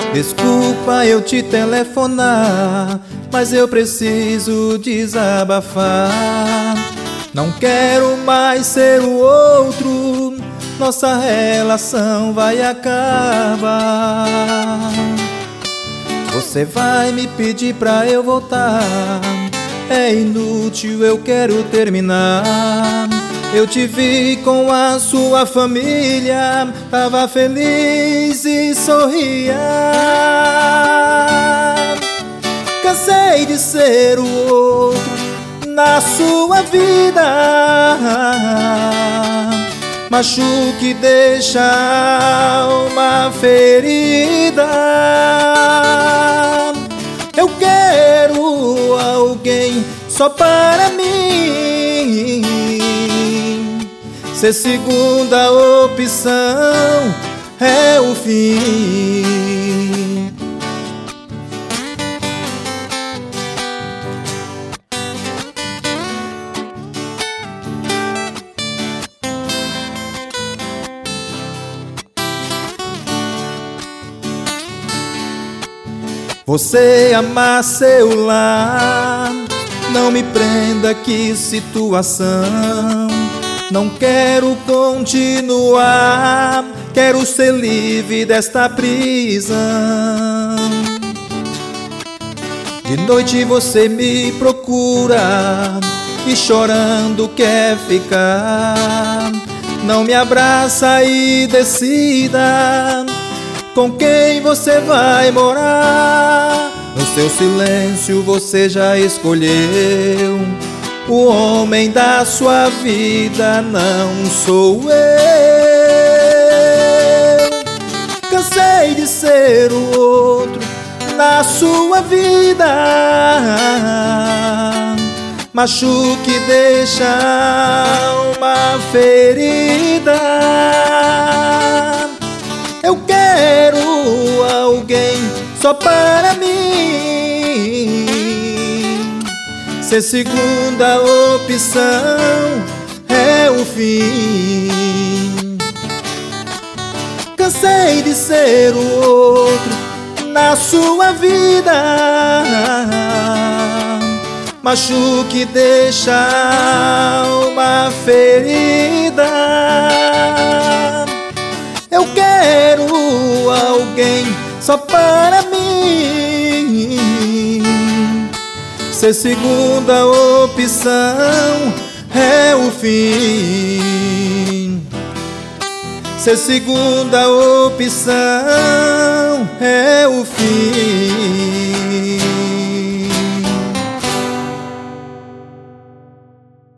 Desculpa eu te telefonar, mas eu preciso desabafar. Não quero mais ser o outro, nossa relação vai acabar. Você vai me pedir pra eu voltar, é inútil, eu quero terminar. Eu te vi com a sua família, tava feliz e sorria. Cansei de ser o outro na sua vida, machuque, deixa a alma ferida. Eu quero alguém só para mim, ser segunda opção é o fim. Você ama seu lar, não me prenda, que situação. Não quero continuar, quero ser livre desta prisão. De noite você me procura e chorando quer ficar. Não me abraça e decida com quem você vai morar. No seu silêncio você já escolheu o homem da sua vida, não sou eu. Cansei de ser o outro na sua vida, machuque, deixa a alma ferida. Eu quero alguém só para mim, ser segunda opção é o fim. Cansei de ser o outro na sua vida, machuque, deixa a alma ferida. Eu quero alguém só para mim, ser segunda opção é o fim. Ser segunda opção é o fim.